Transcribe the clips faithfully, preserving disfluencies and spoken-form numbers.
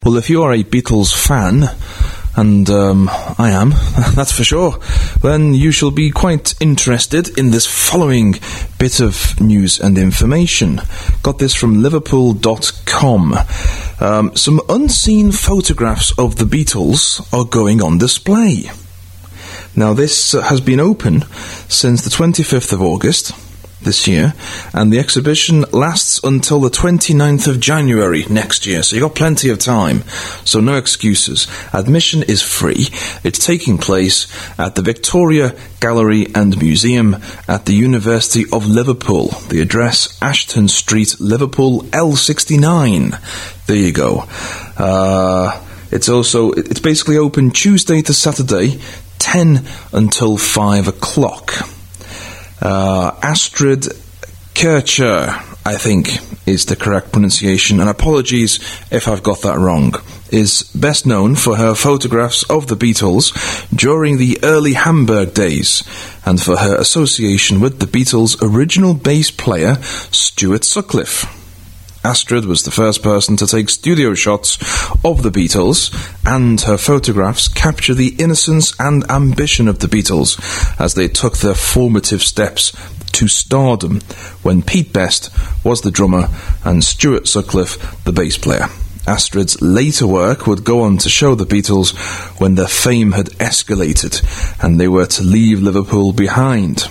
Well, if you are a Beatles fan, and um, I am, that's for sure, then you shall be quite interested in this following bit of news and information. Got this from Liverpool dot com. Um, some unseen photographs of the Beatles are going on display. Now, this uh, has been open since the twenty-fifth of August this year, and the exhibition lasts until the twenty-ninth of January next year, so you've got plenty of time, so no excuses. Admission is free. It's taking place at the Victoria Gallery and Museum at the University of Liverpool. The address, Ashton Street, Liverpool, L sixty-nine. There you go. Uh, it's also, it's basically open Tuesday to Saturday, ten until five o'clock. Uh, Astrid Kircher, I think, is the correct pronunciation, and apologies if I've got that wrong, is best known for her photographs of the Beatles during the early Hamburg days, and for her association with the Beatles' original bass player, Stuart Sutcliffe. Astrid was the first person to take studio shots of the Beatles, and her photographs capture the innocence and ambition of the Beatles as they took their formative steps to stardom when Pete Best was the drummer and Stuart Sutcliffe the bass player. Astrid's later work would go on to show the Beatles when their fame had escalated and they were to leave Liverpool behind.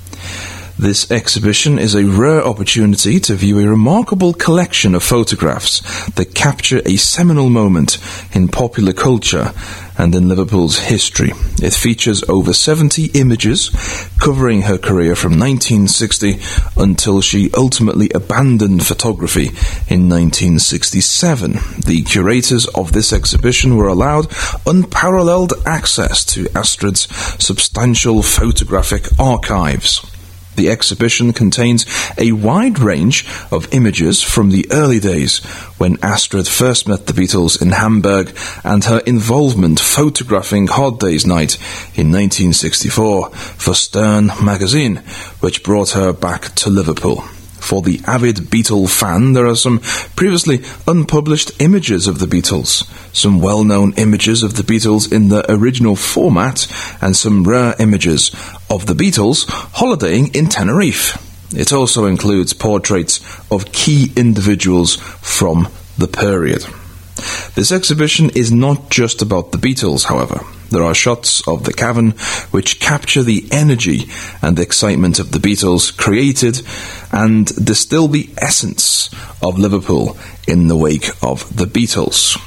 This exhibition is a rare opportunity to view a remarkable collection of photographs that capture a seminal moment in popular culture and in Liverpool's history. It features over seventy images covering her career from nineteen sixty until she ultimately abandoned photography in nineteen sixty-seven. The curators of this exhibition were allowed unparalleled access to Astrid's substantial photographic archives. The exhibition contains a wide range of images from the early days when Astrid first met the Beatles in Hamburg and her involvement photographing Hard Day's Night in nineteen sixty-four for Stern magazine, which brought her back to Liverpool. For the avid Beatle fan, there are some previously unpublished images of the Beatles, some well-known images of the Beatles in the original format, and some rare images of the Beatles holidaying in Tenerife. It also includes portraits of key individuals from the period. This exhibition is not just about the Beatles, however. There are shots of the cavern which capture the energy and excitement of the Beatles, created and distill the essence of Liverpool in the wake of the Beatles.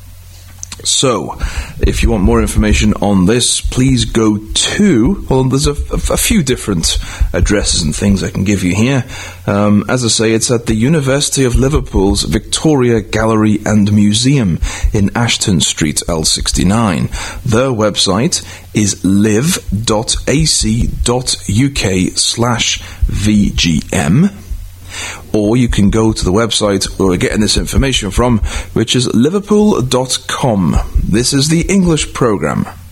So, if you want more information on this, please go to, well, there's a, a, a few different addresses and things I can give you here. Um, as I say, it's at the University of Liverpool's Victoria Gallery and Museum in Ashton Street, L sixty-nine. Their website is live dot a c dot u k slash v g m. Or you can go to the website where we're getting this information from, which is liverpool dot com. This is the English programme.